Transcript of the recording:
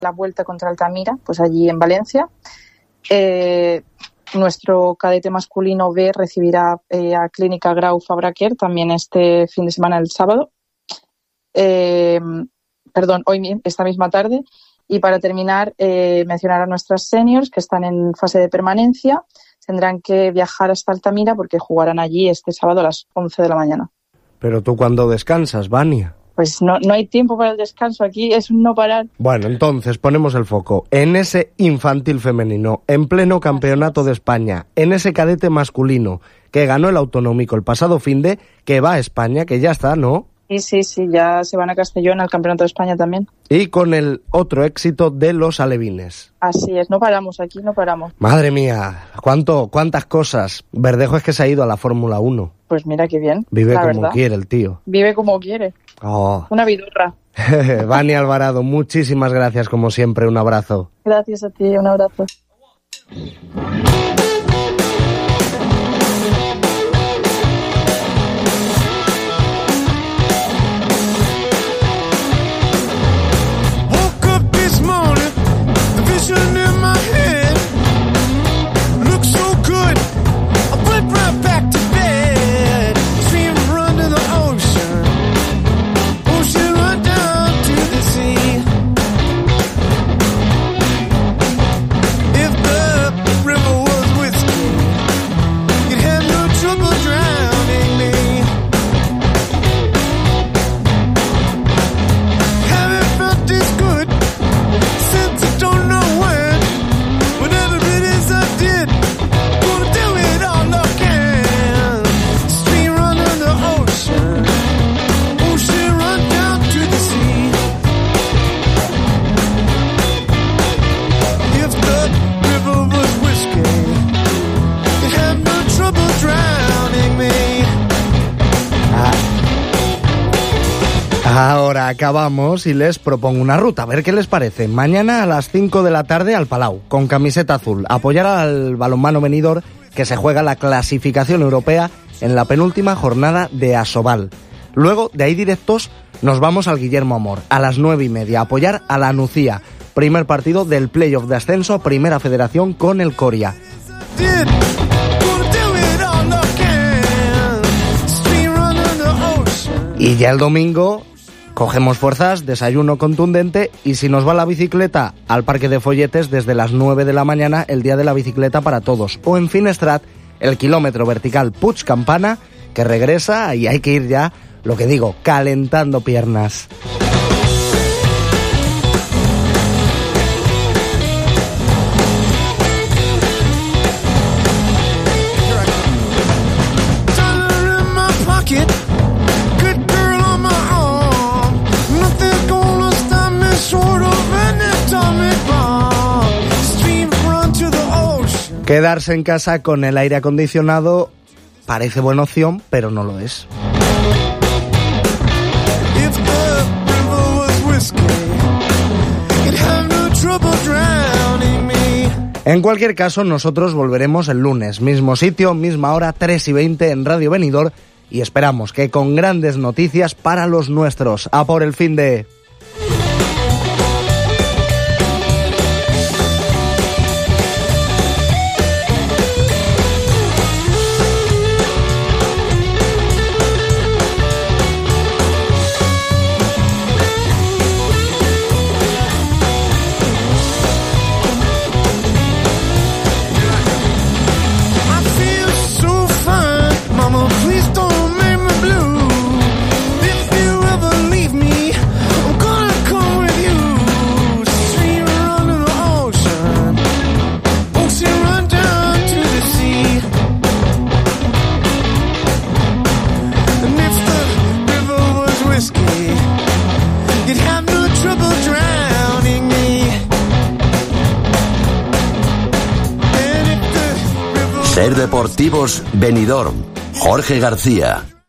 la Vuelta contra Altamira, pues allí en Valencia. Nuestro cadete masculino B recibirá a Clínica Grau Fabraquer también este fin de semana, el sábado. Esta misma tarde. Y para terminar, mencionar a nuestras seniors que están en fase de permanencia. Tendrán que viajar hasta Altamira porque jugarán allí este sábado a las 11 de la mañana. ¿Pero tú cuándo descansas, Vania? Pues no hay tiempo para el descanso, aquí es un no parar. Bueno, entonces ponemos el foco en ese infantil femenino, en pleno campeonato de España, en ese cadete masculino que ganó el autonómico el pasado finde, que va a España, que ya está, ¿no? Sí, ya se van a Castellón al Campeonato de España también. Y con el otro éxito de los alevines. Así es, no paramos aquí, no paramos. Madre mía, cuántas cosas. Verdejo es que se ha ido a la Fórmula 1. Pues mira qué bien. Vive como quiere el tío. Vive como quiere. Oh. Una vidorra. Vania Alvarado, muchísimas gracias como siempre, un abrazo. Gracias a ti, un abrazo. Ahora acabamos y les propongo una ruta, a ver qué les parece. Mañana a las 5 de la tarde al Palau, con camiseta azul. Apoyar al balonmano Benidorm, que se juega la clasificación europea en la penúltima jornada de Asobal. Luego, de ahí directos, nos vamos al Guillermo Amor, a las 9:30, a apoyar a la Nucía. Primer partido del playoff de ascenso, Primera Federación con el Coria. Y ya el domingo cogemos fuerzas, desayuno contundente y si nos va la bicicleta al Parque de Folletes desde las 9 de la mañana, el día de la bicicleta para todos. O en Finestrat, el kilómetro vertical Puig Campana, que regresa y hay que ir ya, lo que digo, calentando piernas. Quedarse en casa con el aire acondicionado parece buena opción, pero no lo es. En cualquier caso, nosotros volveremos el lunes, mismo sitio, misma hora, 3:20 en Radio Benidorm, y esperamos que con grandes noticias para los nuestros. A por el finde. Ser Deportivos Benidorm. Jorge García.